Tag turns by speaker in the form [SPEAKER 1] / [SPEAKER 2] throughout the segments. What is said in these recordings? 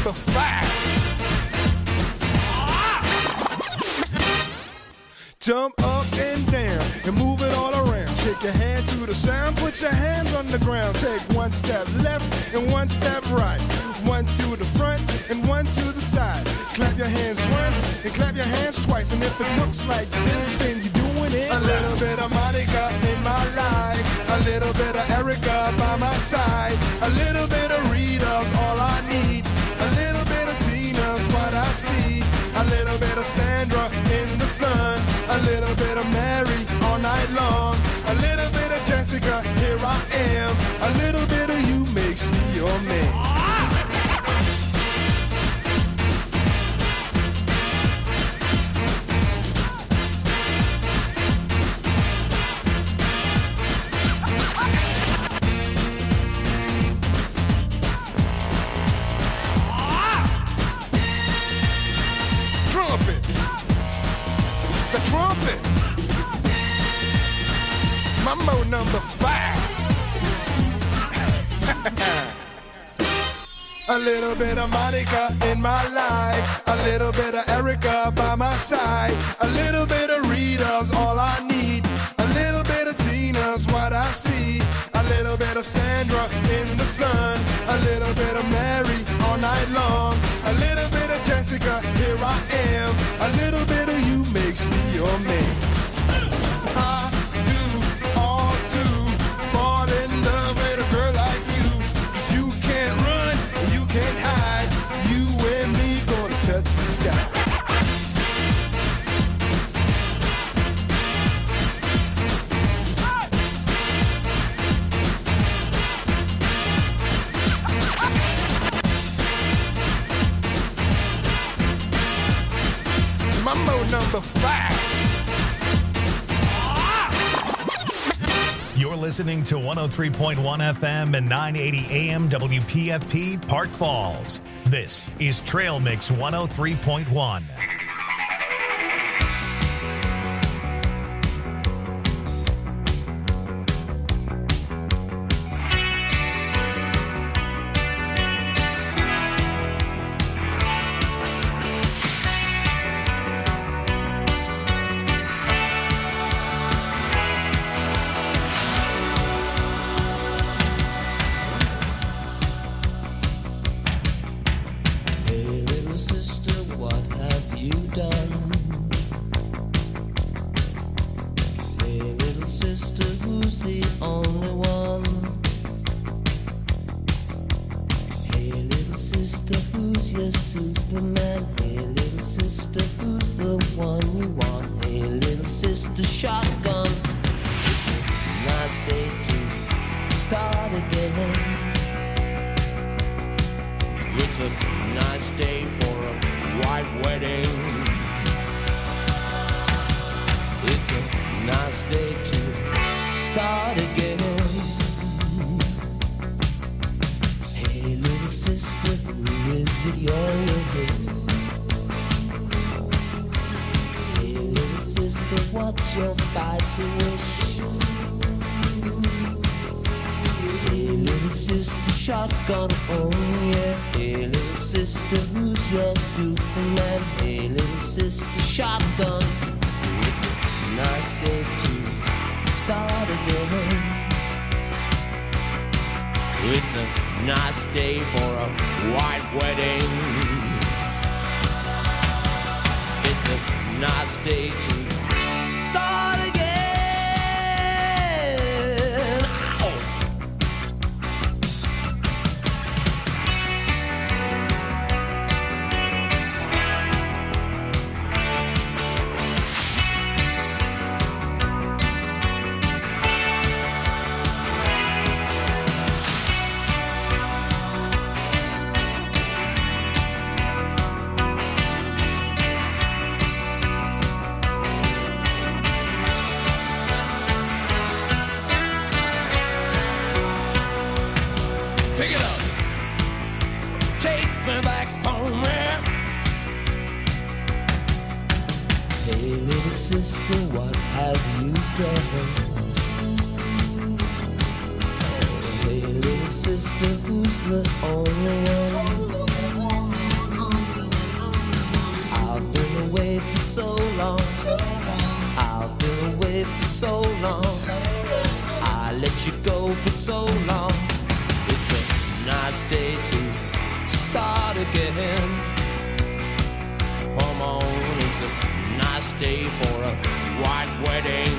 [SPEAKER 1] number 5. Jump up and down and move it all around. Shake your hand to the sound, put your hands on the ground. Take one step left and one step right. One to the front and one to the side. Clap your hands once and clap your hands twice. And if it looks like this, then you're doing it. A little bit of Monica in my life. A little bit of Erica by my side. A little bit of Rita's all I need. A little bit of Tina's what I see. A little bit of Sandra in the sun. A little bit of Mary all night long. A little bit of Jessica, here I am. A little bit of you makes me your man. Trumpet. Mambo number 5. A little bit of Monica in my life. A little bit of Erica by my side. A little bit of Rita's all I need. A little bit of Tina's what I see. A little bit of Sandra in the sun. A little bit of Mary all night long. A little bit of Jessica, here I am. A little bit of you makes me your man. I do all to fall in love with a girl like you. 'Cause you can't run, you can't hide. You and me gonna touch the sky. Mambo number 5.
[SPEAKER 2] You're listening to 103.1 FM and 980 AM WPFP Park Falls. This is Trail Mix 103.1.
[SPEAKER 3] Shotgun, oh yeah. Hey little sister, who's your Superman? Hey little sister, shotgun. It's a nice day to start again. It's a nice day for a white wedding. It's a nice day to start again. Sister, what have you done? Hey little sister, who's the only one? I've been away for so long. I let you go for so long. It's a nice day to start again. Come on, it's a nice day for a white wedding.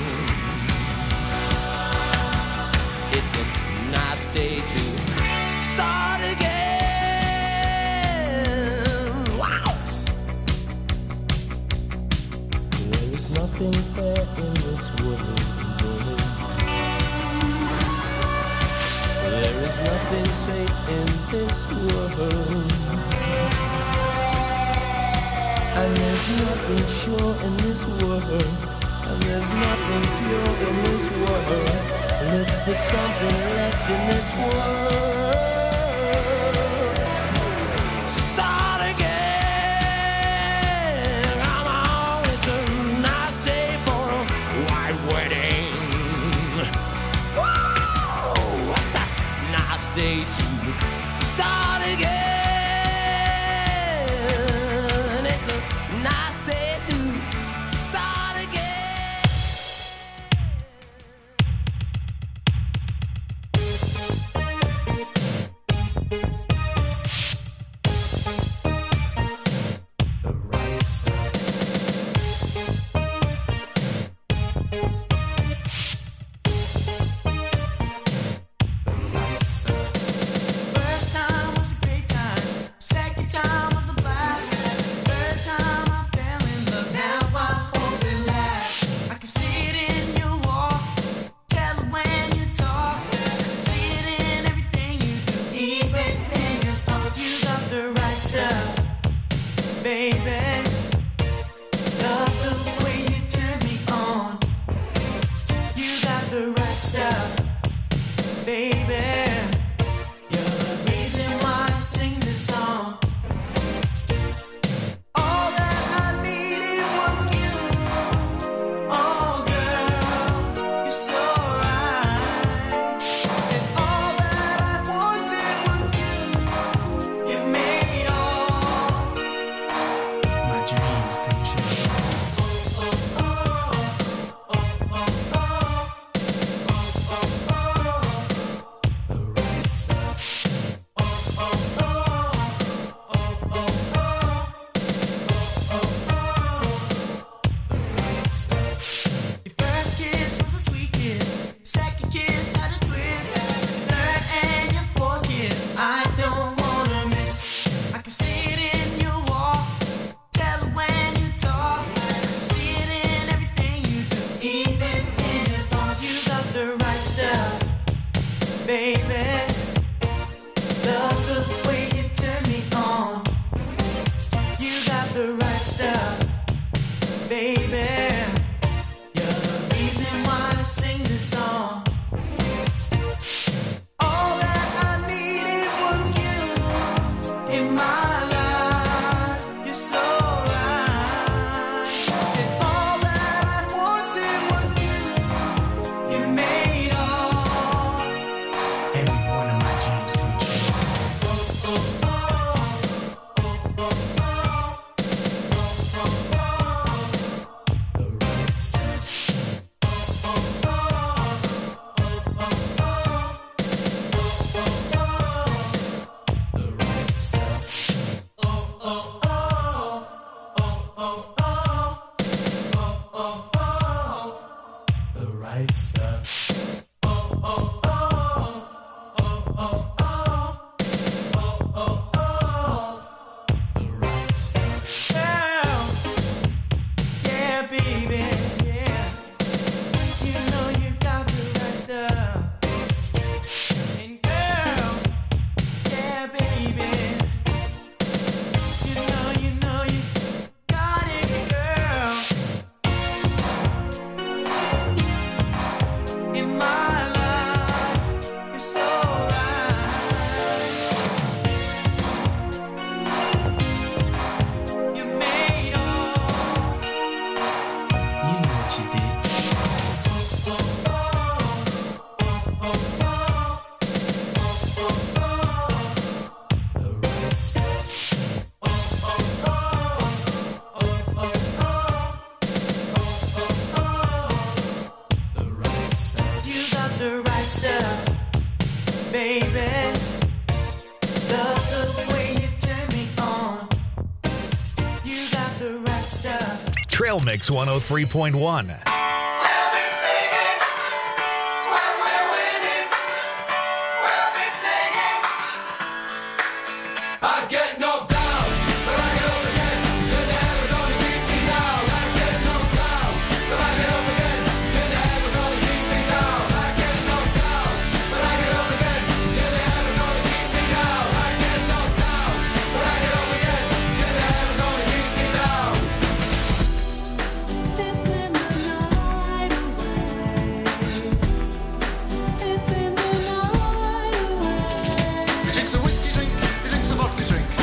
[SPEAKER 3] It's a nice day to start again. Wow! There is nothing fair in this world. There is nothing safe in this world. And there's nothing sure in this world. And there's nothing pure in this world. Look for something left in this world. Start again. Come on, it's a nice day for a white wedding. Whoa, it's a nice day to start again. It's a nice day to start again. The right stuff. The right stuff.
[SPEAKER 4] First time was a great time. Second time was a blast. Third time I fell in love. Now I hope it lasts. I can see it in your walk. Tell it when you talk. I can see it in everything you do. Even in your thoughts, you got the right stuff, baby. Love the way you turn me on. You got the right stuff, baby. You're the reason why I sing this song. All that I needed was you. Oh, girl, you're so right. And all that I wanted was you. You made all my dreams come true. The right stuff. Your first kiss was a sweet kiss. Second kiss had a twist. Third and your fourth kiss, I don't wanna miss. I can see it in your walk. Tell it when you talk. I can see it in everything you do. Even in your thoughts, you got the right stuff, baby. Love the way you turn me on. You got the right stuff, baby. You're the reason why I sing this song. All that I needed was you in my life. You're so right. And all that I wanted was you. You made all every one of my dreams come true. The right stuff. The right stuff. The right stuff. The right stuff. Girl, yeah, baby, yeah. You know you got the right stuff. And girl, yeah, baby. You know you got it, girl. stuff, baby. Love the way you turn me on. You got the right stuff.
[SPEAKER 2] Trail Mix 103.1.
[SPEAKER 5] He drinks a whiskey drink, he drinks a vodka drink.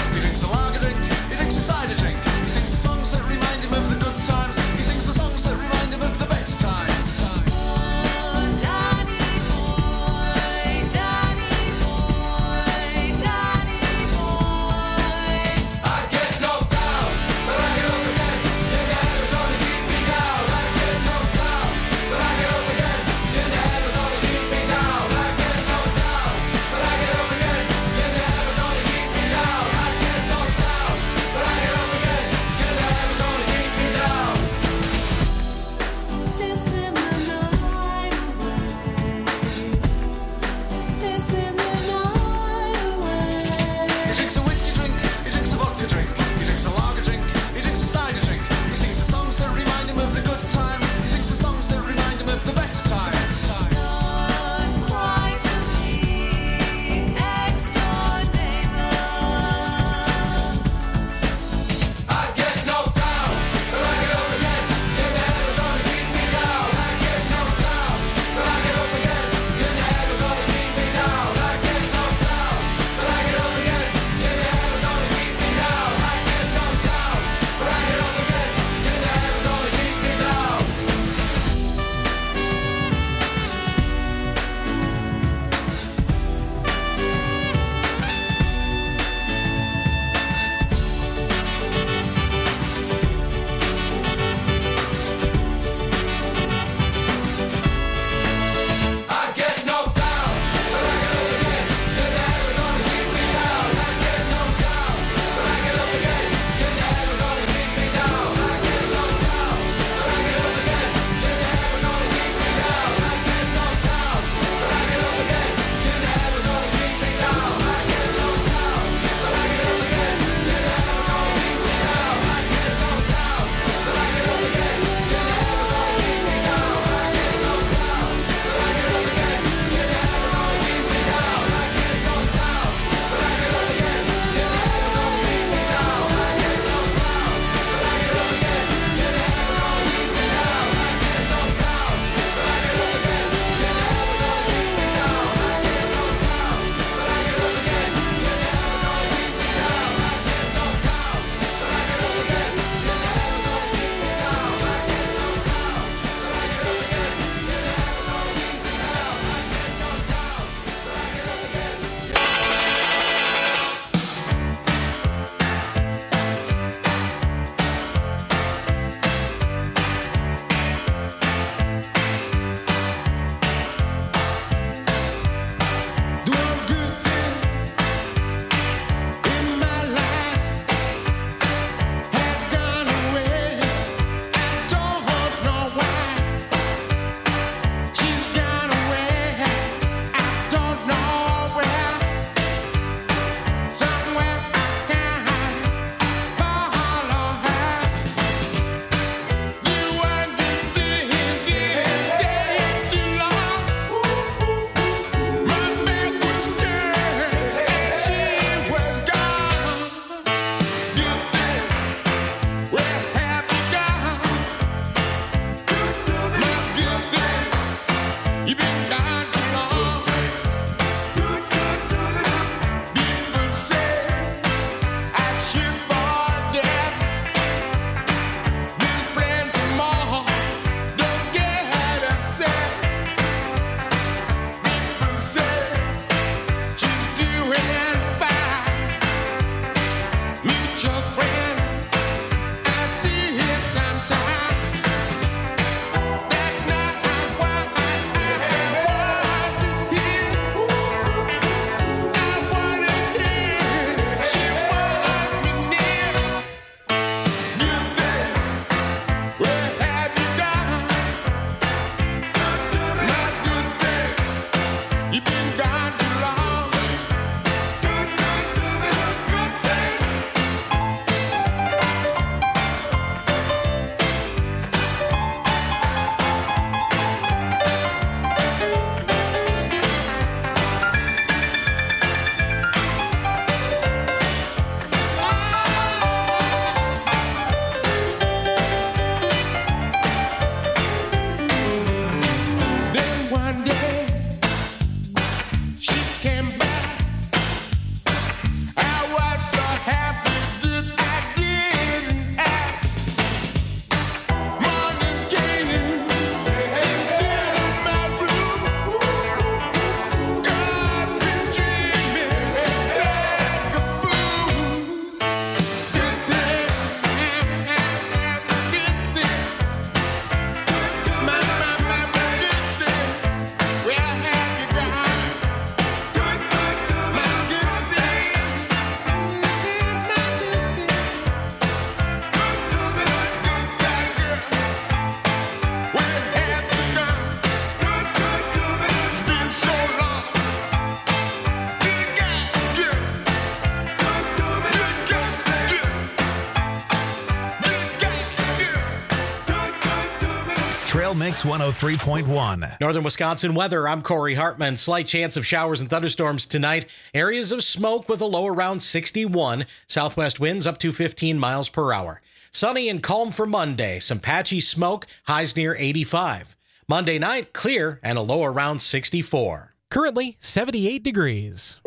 [SPEAKER 2] Mix 103.1.
[SPEAKER 5] Northern Wisconsin weather. I'm Corey Hartman. Slight chance of showers and thunderstorms tonight. Areas of smoke with a low around 61. Southwest winds up to 15 miles per hour. Sunny and calm for Monday. Some patchy smoke. Highs near 85. Monday night, clear and a low around 64.
[SPEAKER 6] Currently 78 degrees.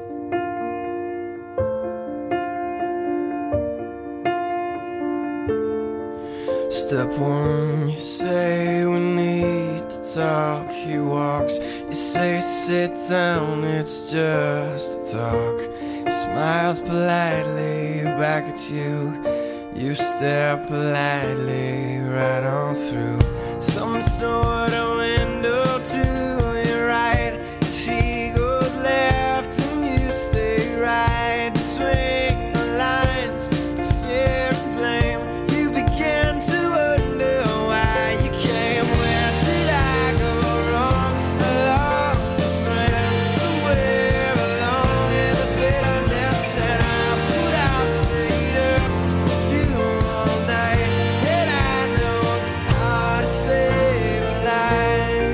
[SPEAKER 7] Step one, you say we need to talk. He walks, you say sit down, it's just a talk. He smiles politely back at you. You stare politely right on through some sort of window to your right. As he goes left and you stay right between the lines. Fear and blame. You begin to wonder why you came. Where did I go wrong? I lost a friend somewhere along in the bitterness, and I put out straight up with you all night. And I know how to save a life.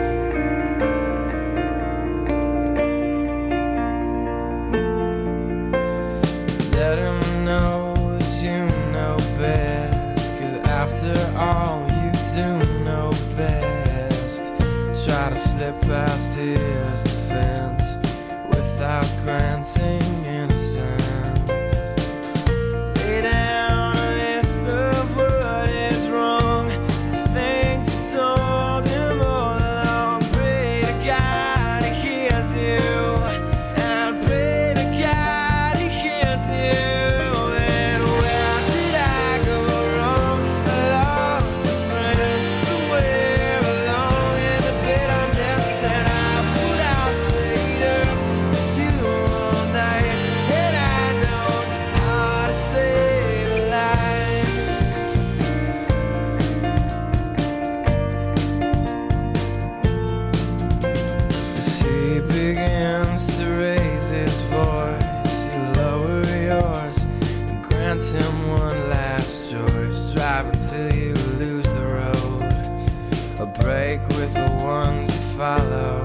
[SPEAKER 7] Let him know that you know best, 'cause after all you do know best. Try to slip past his defense without granting innocence. Lay down a list of what is wrong, the things you told him all along. Pray to God he hears you, and pray to God he hears you. And where did I go wrong? I lost a friend somewhere along in the bitterness, and I put out straight up with you all night. And I know how to save a life. As he begins to raise his voice, you lower yours and grant him one last choice. Drive until you lose the road, a break with the ones you follow.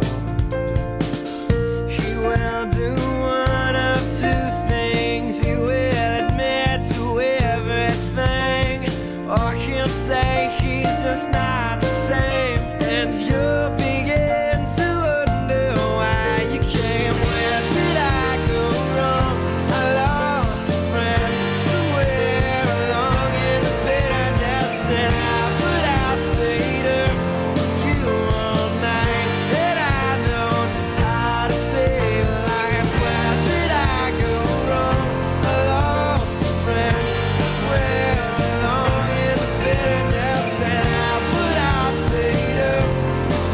[SPEAKER 7] He will do one of two things. He will admit to everything, or he'll say he's just not the same. And you'll begin to wonder why you came. Where did I go wrong? I lost a friend somewhere along in the bitterness, and I put out straight up with you all night. And I know how to save a life. Where did I go wrong? I lost a friend somewhere along in the bitterness, and I put out straight up with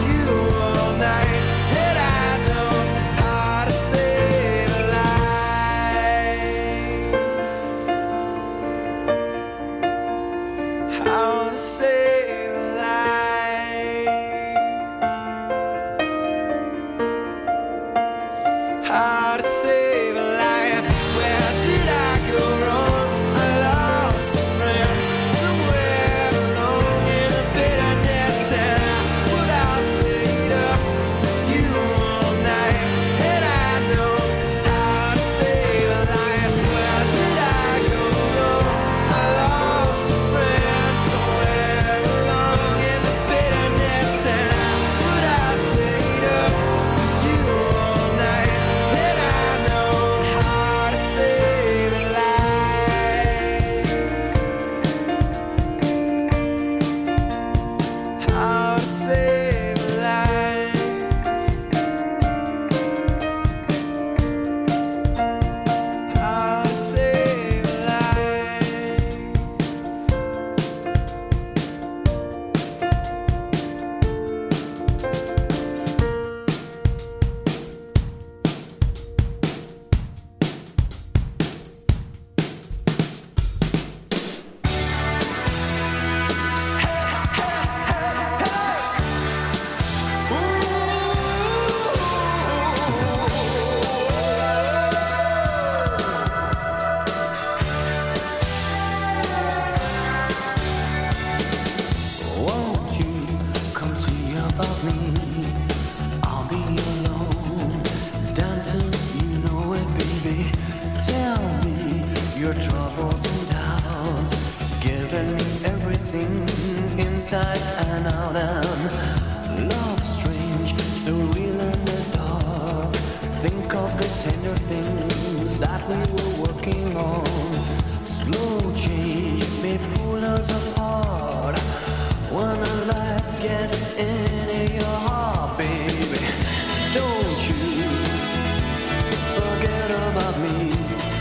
[SPEAKER 3] about me, I'll be alone, dancing, you know it, baby. Tell me your troubles and doubts, giving me everything inside and out. And love strange, so real in the dark. Think of the tender things that we were working on. Slow change may pull us apart. When a light gets into your heart, baby, don't you forget about me.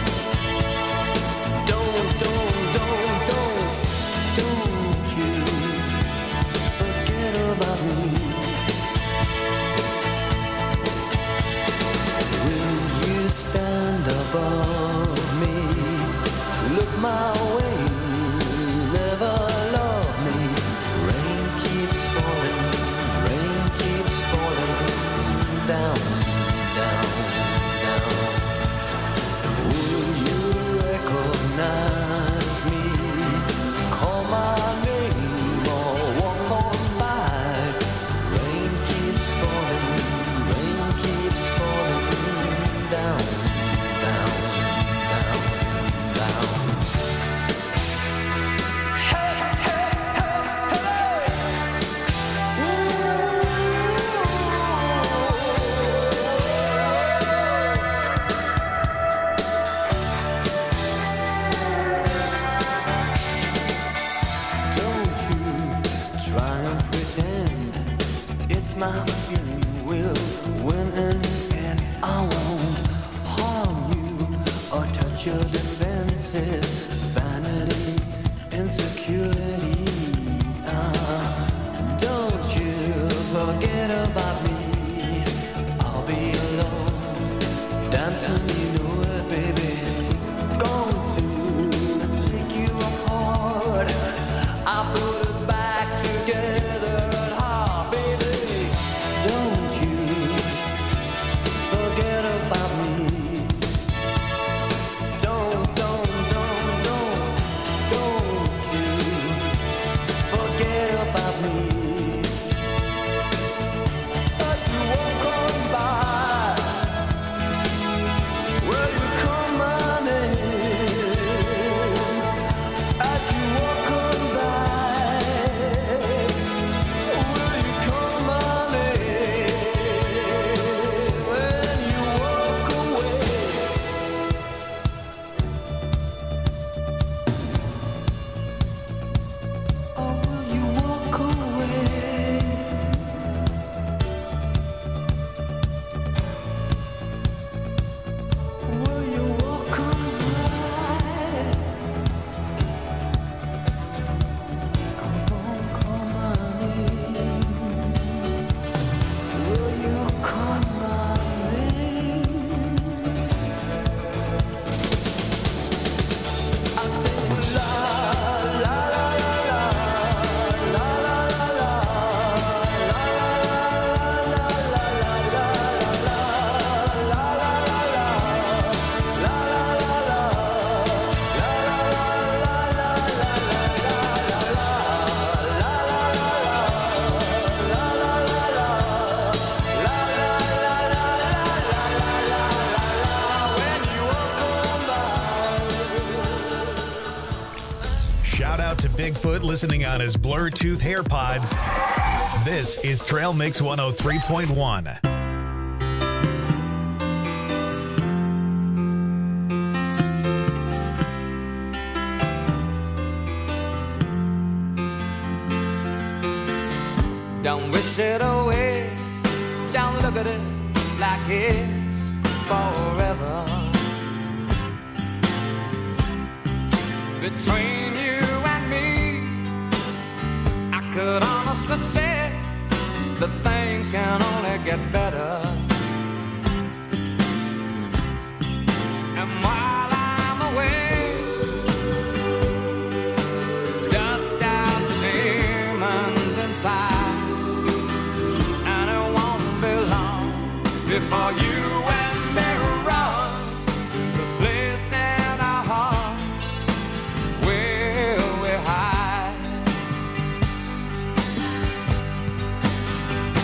[SPEAKER 3] Don't you forget about me. Will you stand above me? Look my way, never love me. Rain keeps falling down, down, down. Will you recognize me? Call my name or walk on by. Rain keeps falling down, down, down, down. Don't you try and pretend it's my feeling will win in the end. I won't harm you or touch your defenses. Vanity, insecurity. Don't you forget about me. I'll be alone, dancing, you know it, baby. Going to take you apart. I put us back together at heart, baby. Don't you forget about me. Don't you forget about me. As you walk on by, will you call my name? As you walk on by, will you call my name? When you walk away, or will you walk away? Will you walk on by? Come on, call my name. Will you call my name? I say la la la la la la la la
[SPEAKER 2] Shout out to Bigfoot listening on his Bluetooth AirPods. This is Trail Mix 103.1.
[SPEAKER 8] Don't wish it away. Don't look at it like it's forever. Between you and me, I could honestly say that things can only get better. And while I'm away, dust out the demons inside. And it won't be long before you and me run to the place in our hearts where we hide.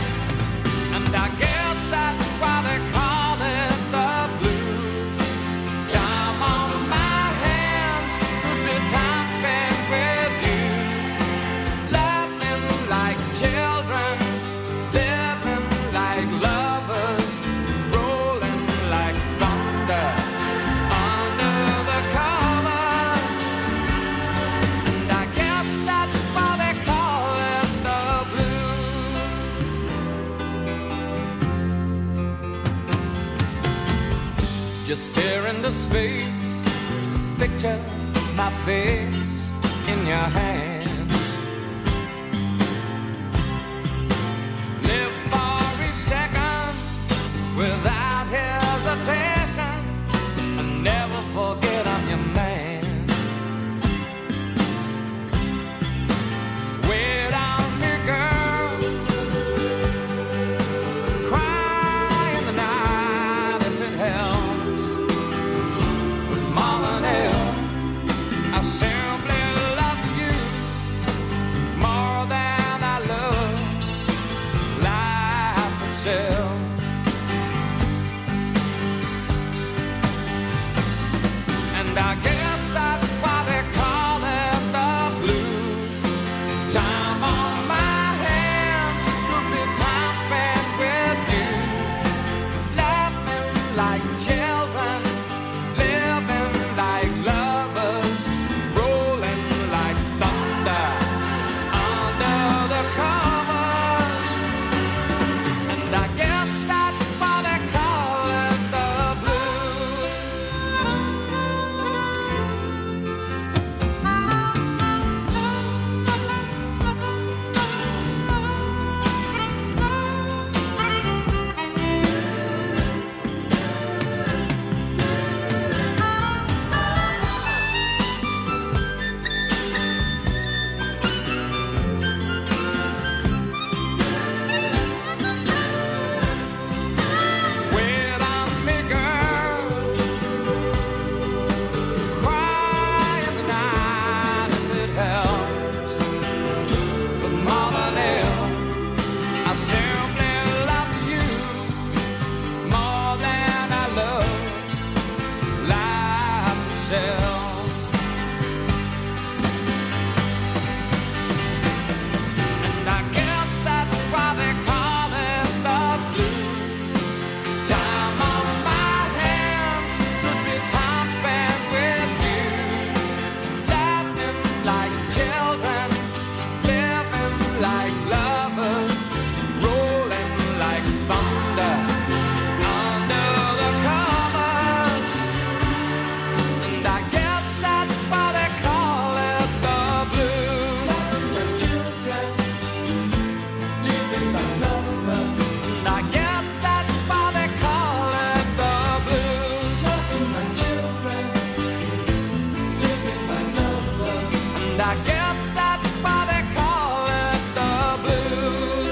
[SPEAKER 8] Just stare into space, picture my face in your hands. Live for each second without hesitation, and never forget I'm your man. Wait on me, girl, cry in the night if it helps. But more than ever, I simply love you more than I love life itself. And I guess that's why they call it the blues. Time on my hands would be time spent with you, laughing like children, living like lovers, rolling like thunder under the covers. And I guess that's why they call it the blues. Wait on me, girl, cry in the night if it helps. But more than ever, I simply love you more than I love life itself. And I guess that's why they call it the blues. Time on my hands could be time spent with you, laughing like children, living like lovers, rolling like thunder under the covers. And I guess that's why they call it the blues. Like children, living like lovers. And I guess that's why they call it the blues. Like children, living like lovers. And I guess that's why they call it the blues.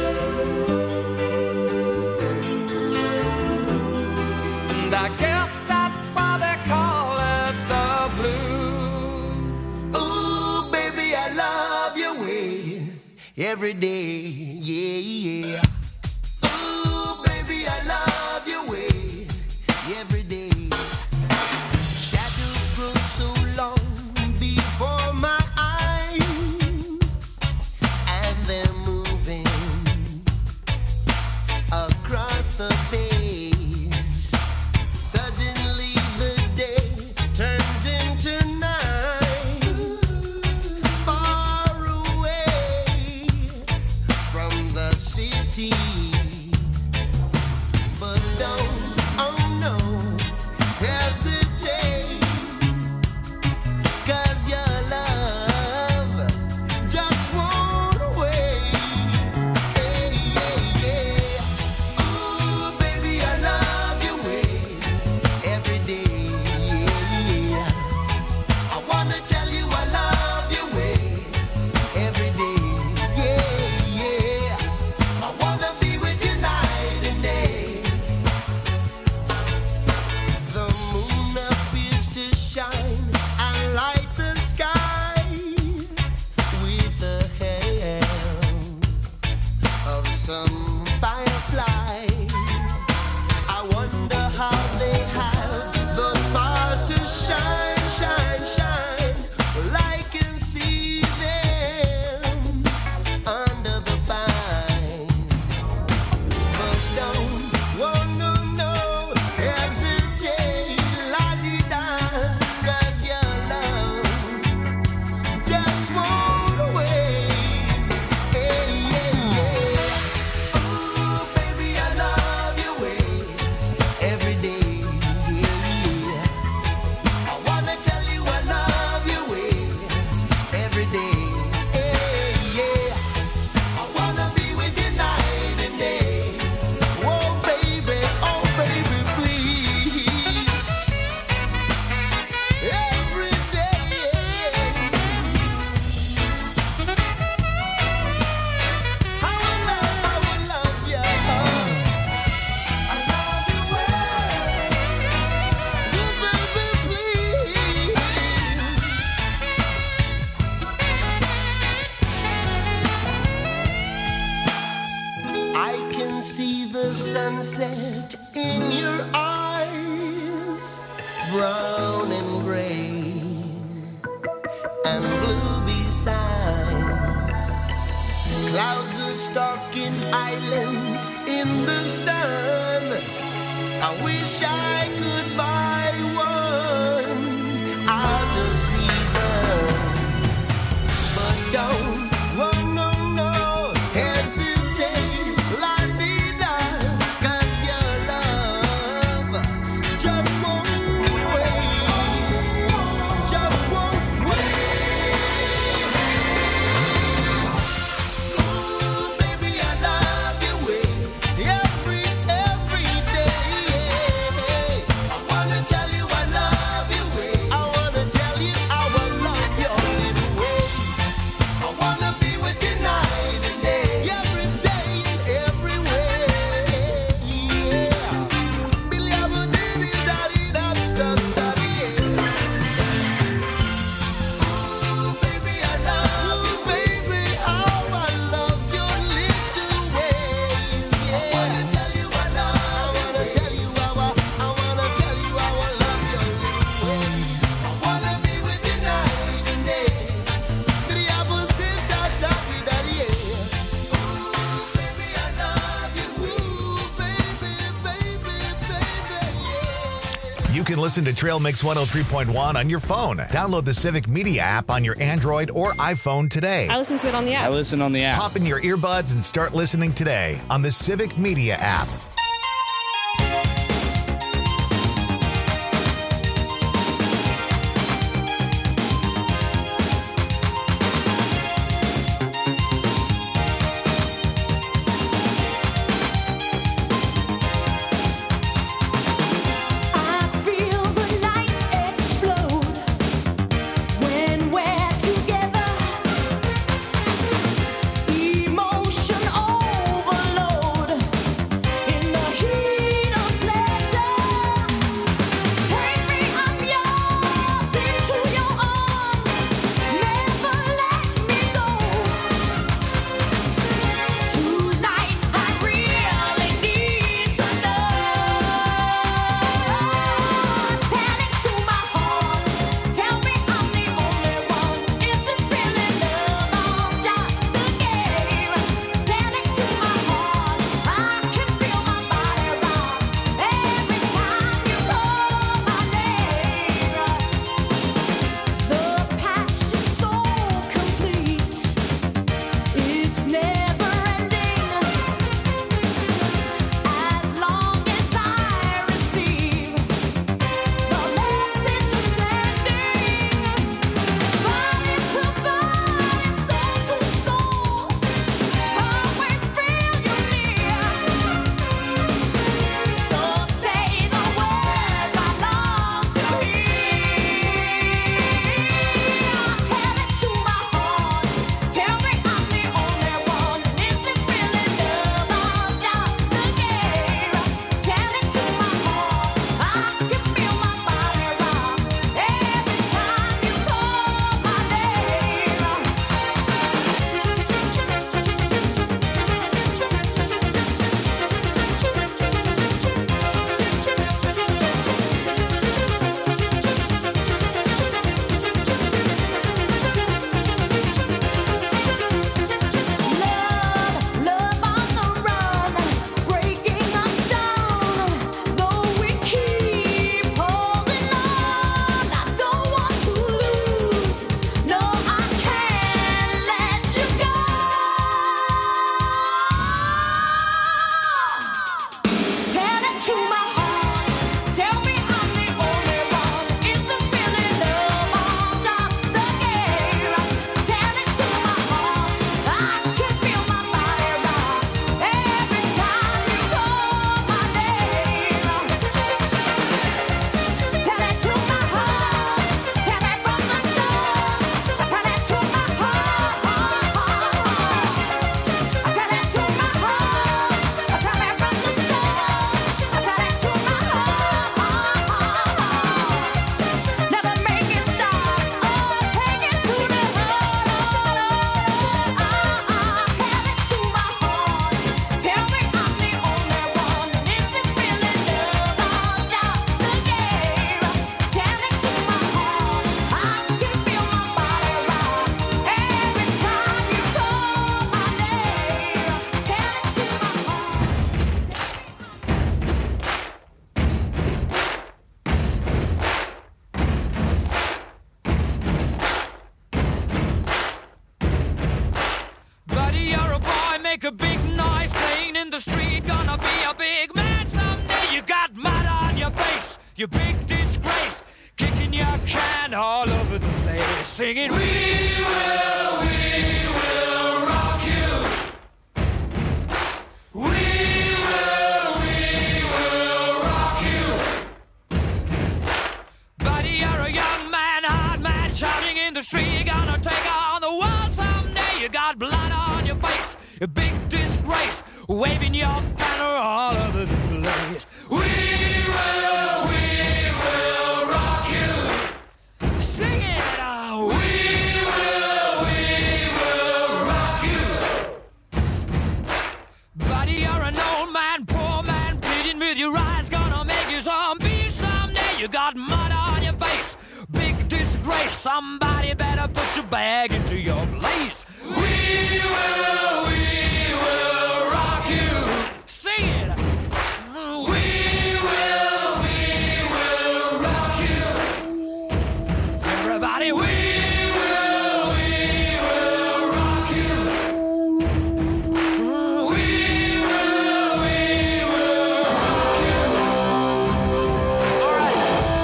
[SPEAKER 8] And I guess that's why they call it the blues.
[SPEAKER 3] Ooh, baby, I love your way every day, yeah, yeah. Ooh, baby, I love your way every day. Shadows grow so long before my eyes, and they're moving across the page. Suddenly the day turns into night, far away from the city. But don't, oh no, hesitate, 'cause your love just won't wait. Hey, yeah, yeah. Ooh, baby, I love your way every day, yeah. I wanna tell you I love your way every day, yeah, yeah. I wanna be with you night and day. The moon appears to shine and light the sky with the help of some firefly. I wonder how they have the power to shine, shine, shine. Well, I can see them under the vine. But don't, oh no, no, hesitate, la-di-da, 'cause your love just won't wait. Hey, yeah, yeah. Ooh, baby, can see the sunset in your eyes, brown and gray and blue besides. Clouds are stalking islands in the sun. I wish I could buy one out of season, but don't, oh no, no, hesitate, la vida, 'cause your love just won't wait, just won't wait. Ooh, baby, I love your way every day. I wanna tell you I love your way. I wanna tell you how I love your little ways. I wanna be with you night and day, every day and everywhere. Yeah. Billy, I'm a diddy, daddy, that's the daddy. Ooh, baby, I love you, baby. How I love your little ways. Yeah. I wanna tell you I wanna tell you how I wanna tell you how I love your little ways. I wanna be with you night and day.
[SPEAKER 2] You can listen to Trail Mix 103.1 on your phone. Download the Civic Media app on your Android or iPhone today.
[SPEAKER 9] I listen to it on the app.
[SPEAKER 10] I listen on the app.
[SPEAKER 2] Pop in your earbuds and start listening today on the Civic Media app.
[SPEAKER 4] I feel the night explode when we're together. Emotion overload in
[SPEAKER 8] you big disgrace, kicking your can all over the place, singing, we will rock you. We will rock you. Buddy, you're a young man, hard man, shouting in the street, you're gonna take on the world someday. You got blood on your face, a big disgrace, waving your banner all over the place. We will rock you. Sing it out. We will rock you. Buddy, you're an old man, poor man, bleeding with your eyes, gonna make you zombie someday. You got mud on your face, big disgrace. Somebody better put your bag into your place. We will rock you. Sing it. We will rock you. Everybody, we will rock you. We will rock you. All right.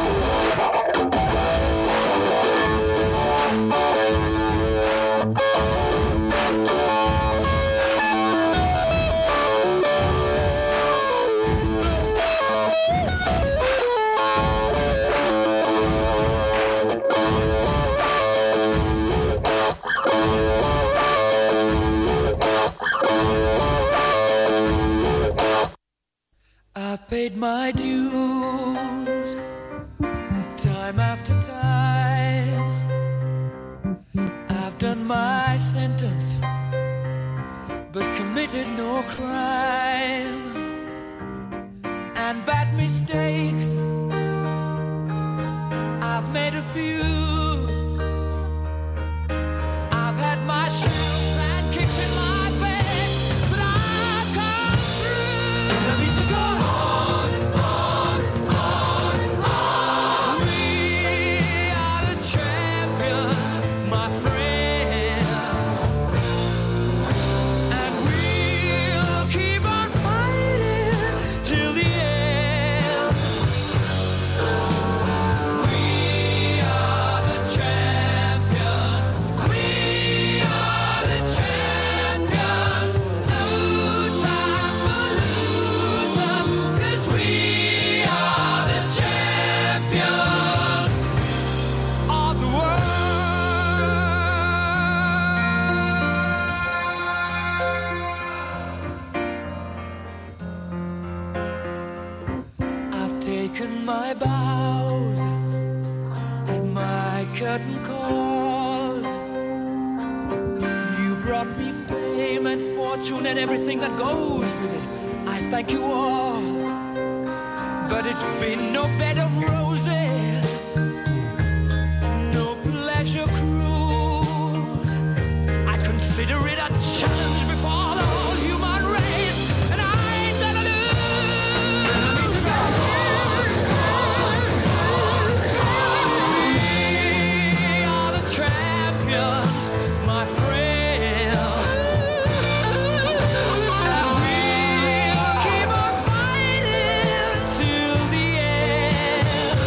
[SPEAKER 8] I've paid my dues time after time. I've done my sentence, but committed no crime. And bad mistakes, I've made a few. I've had my shells and kicked in my face, but I've come through. I need to go on. We are the champions, my friends, and we'll keep on fighting till the end. We are the champions. We are the champions. No time for losers, 'cause we are the champions of the world. I've taken my bows and my curtain calls. You brought me fame and fortune and everything that goes with it. I thank you all, but it's been no bed of roses, no pleasure cruise. I consider it a challenge before the whole human race, and I ain't gonna lose. We are the champions, my friends, and we'll keep on fighting till the end.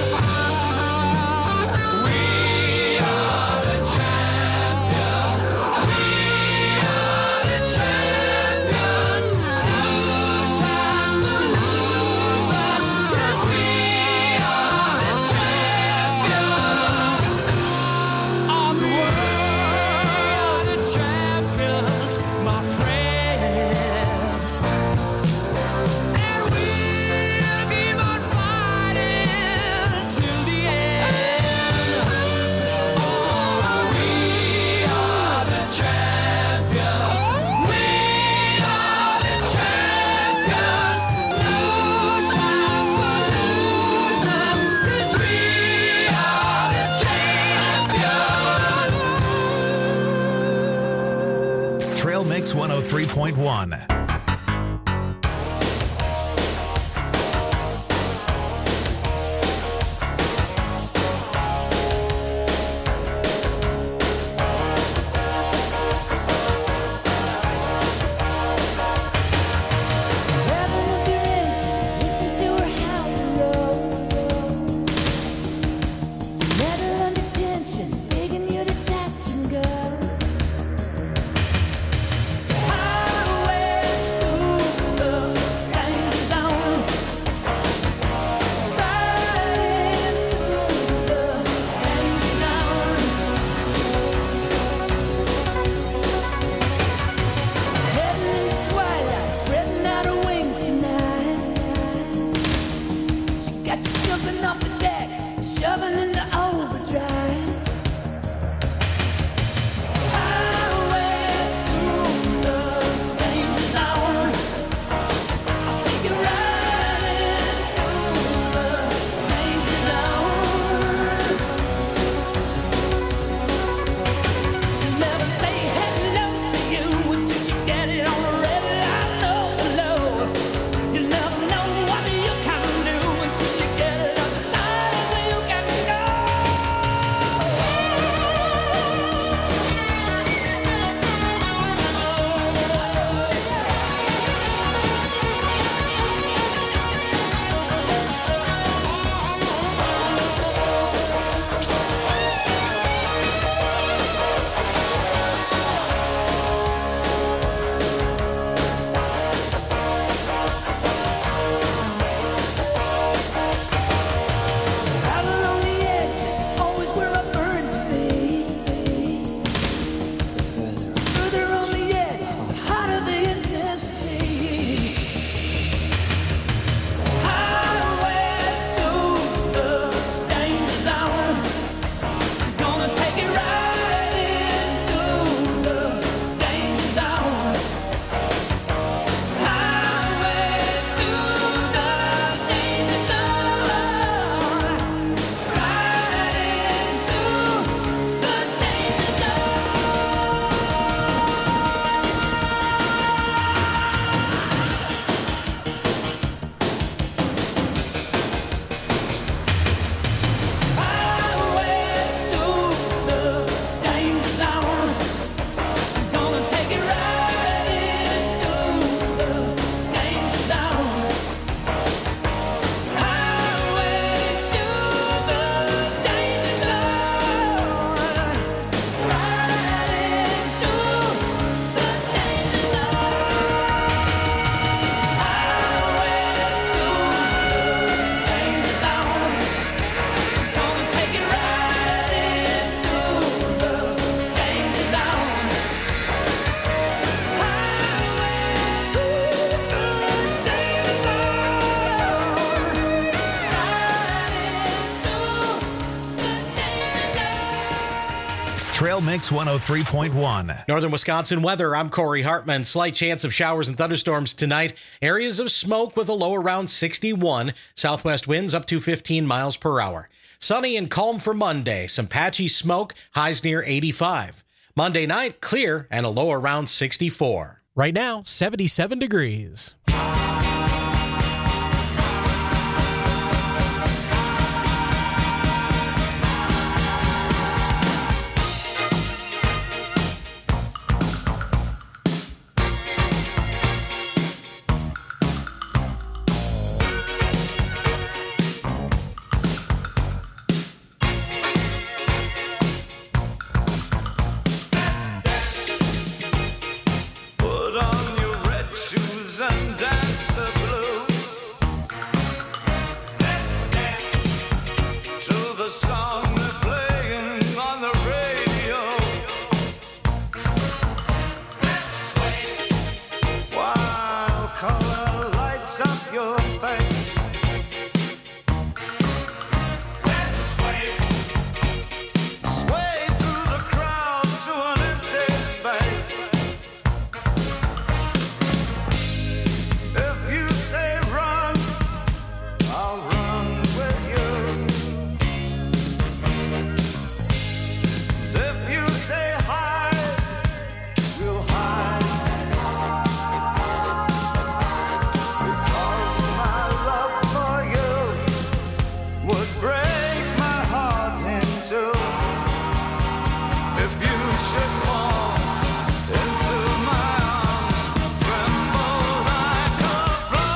[SPEAKER 8] We are the champions. We are the champions. No time for losers, 'cause we are the champions of the world. The champions, my friends, and we'll keep on fighting till the end. Oh, we are the champions. We are the champions. No time for losers, 'cause we are the champions.
[SPEAKER 2] Trail Mix 103.1.
[SPEAKER 3] Rather than feelings, listen to her howl.
[SPEAKER 2] Trail Mix 103.1.
[SPEAKER 5] Northern Wisconsin weather. I'm Corey Hartman. Slight chance of showers and thunderstorms tonight. Areas of smoke with a low around 61. Southwest winds up to 15 miles per hour. Sunny and calm for Monday. Some patchy smoke. Highs near 85. Monday night, clear and a low around 64.
[SPEAKER 6] Right now, 77 degrees.
[SPEAKER 8] Put on your red shoes and dance the blues. Let's dance to the song they're playing on the radio. Let's sway while color lights up your face. Let's sway, sway through the crowd to an empty space. If you say run, I'll run with you. If you say hide, we'll hide. Because my love for you would break my heart in two. If you should fall into my arms, tremble like a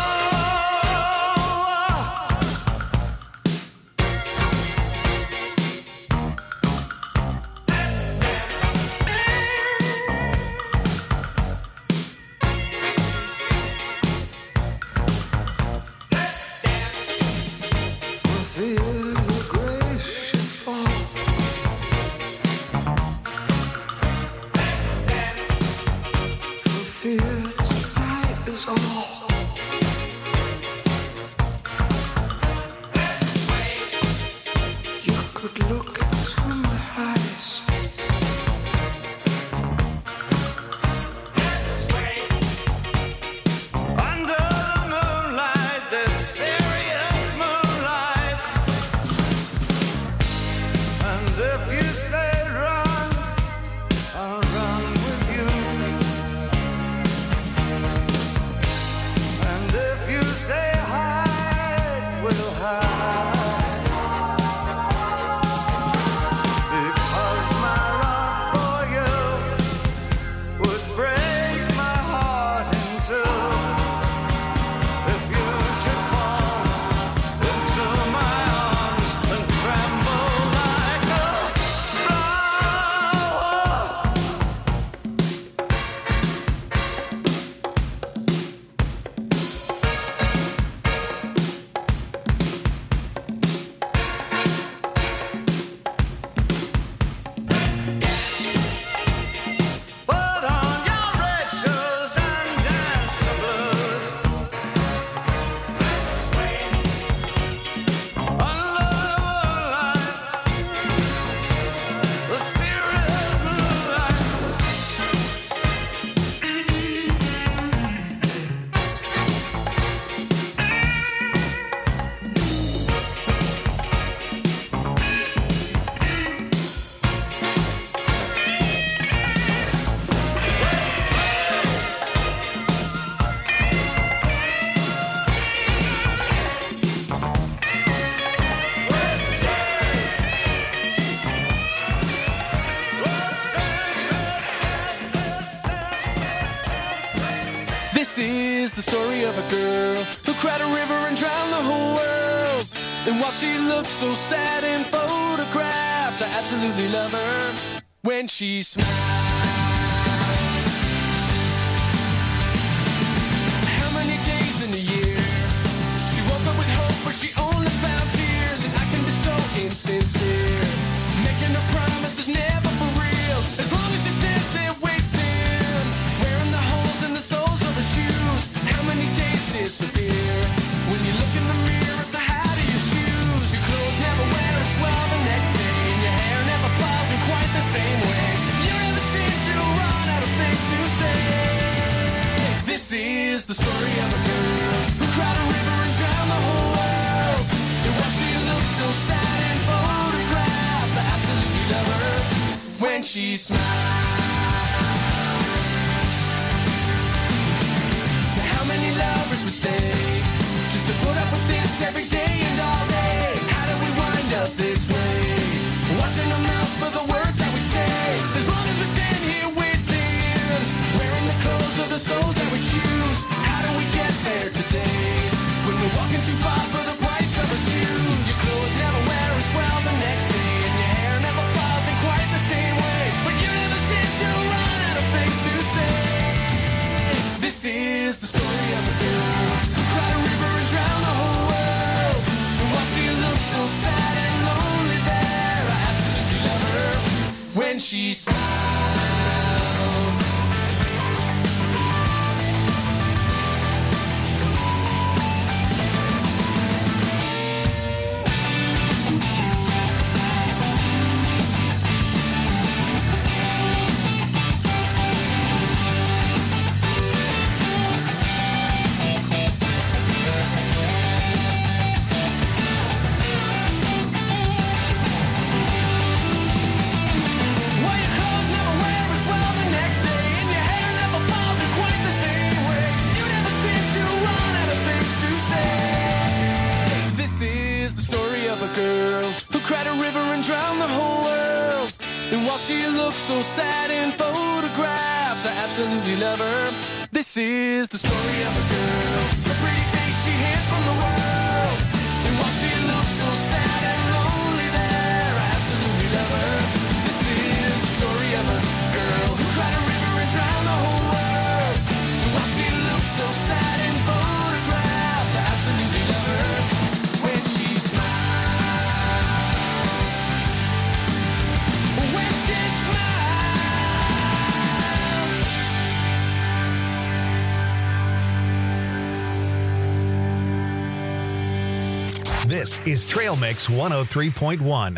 [SPEAKER 8] feel your grace should fall. For fear tonight is all. You could look into my eyes. Under the moonlight, this serious moonlight. And if you say run, I'll run with you. And if you say hide, we'll hide. Because my love for you would break my heart in two. If you should fall into my arms and tremble like a flower. Put on your red shoes and dance the blues. Under the moonlight, the serious moonlight.
[SPEAKER 7] This is the story of a girl who cried a river and drowned the whole world. And while she looks so sad in photographs, I absolutely love her when she smiles. How many days in a year she woke up with hope, but she only found tears? And I can be so insincere, making her promises never for real. As long as she stands there waiting, wearing the holes in the soles of her shoes. How many days disappear when you look in the mirror? So how do you choose? Your clothes never wear as well the next day, and your hair never falls in quite the same way.
[SPEAKER 4] things to say. This is the story of a girl who cried a river and drowned the whole world. And why she looks so sad in photographs, I absolutely love her when she smiles. Now how many lovers would stay just to put up with this every day and all day? How do we wind up this way? Watching our mouths for the words that we say. As long as we stand here waiting, wearing the clothes of the souls that we choose. How do we get there today when we're walking too far for the price of our shoes? Your clothes never wear as well the next day, and your hair never falls in quite the same way. But you never seem to run out of things to say. This is the story of a girl who cried a river and drowned the whole world. And while she looks so sad and lonely there, I absolutely love her when she smiles. She looks so sad in photographs, I absolutely love her. This is the story of a girl, a pretty face she hid from the world. And while she looks so sad and lonely there, I absolutely love her. This is the story of a girl who cried a river and drowned the whole world. And while she looks so sad in photographs, I absolutely love her when she smiles.
[SPEAKER 2] This is Trail Mix 103.1.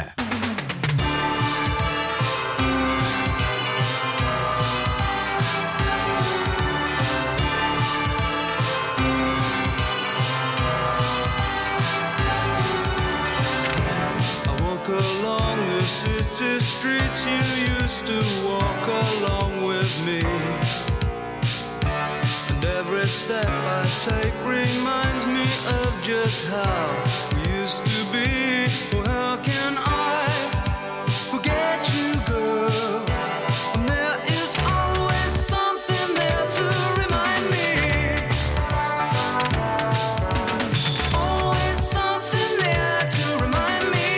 [SPEAKER 9] Along the city streets you used to walk along with me, and every step I take reminds me of just how we used to be. Well, how can I forget you, girl? And there is always something there to remind me. Always something there to remind me.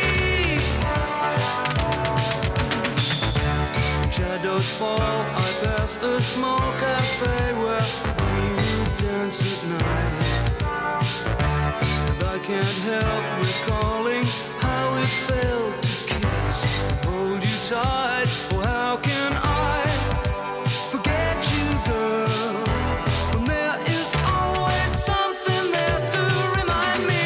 [SPEAKER 9] Shadows fall, I pass a small cafe where we would dance at night. And I can't help recalling how it felt to kiss and hold you tight. Oh, how can I forget you, girl? When there is always something there to remind me.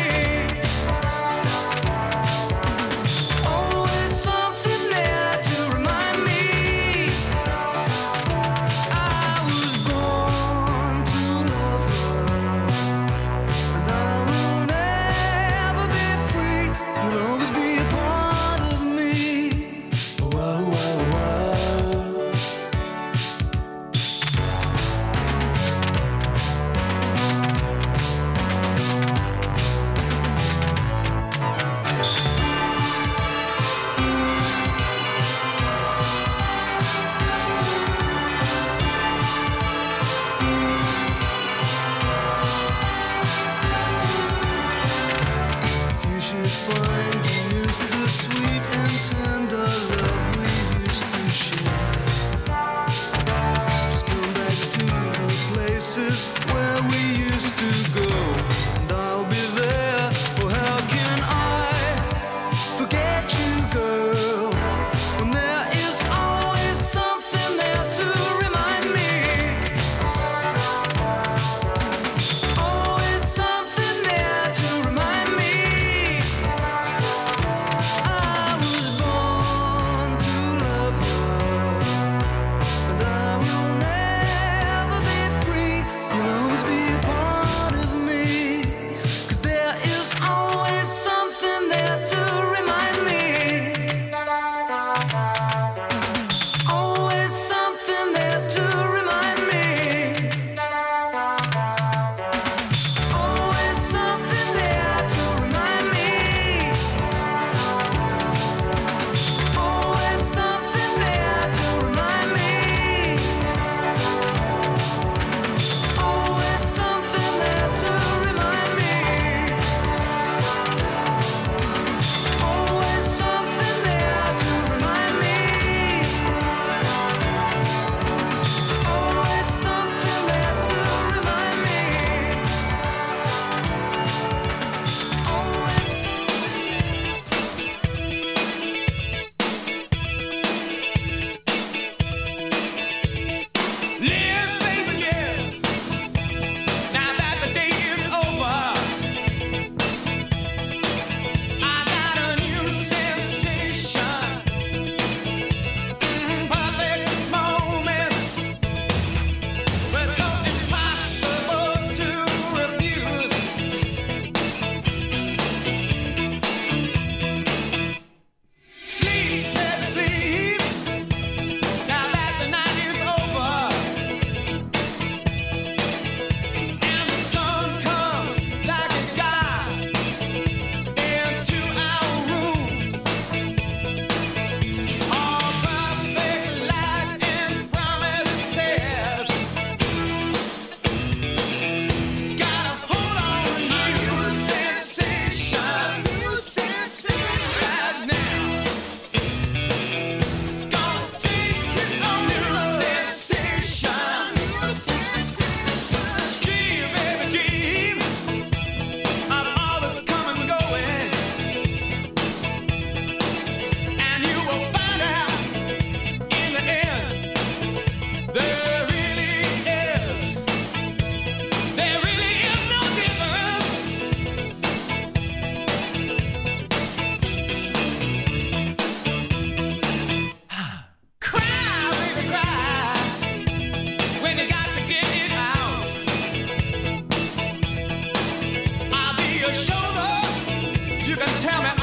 [SPEAKER 9] Always something there to remind me. I
[SPEAKER 8] You can tell me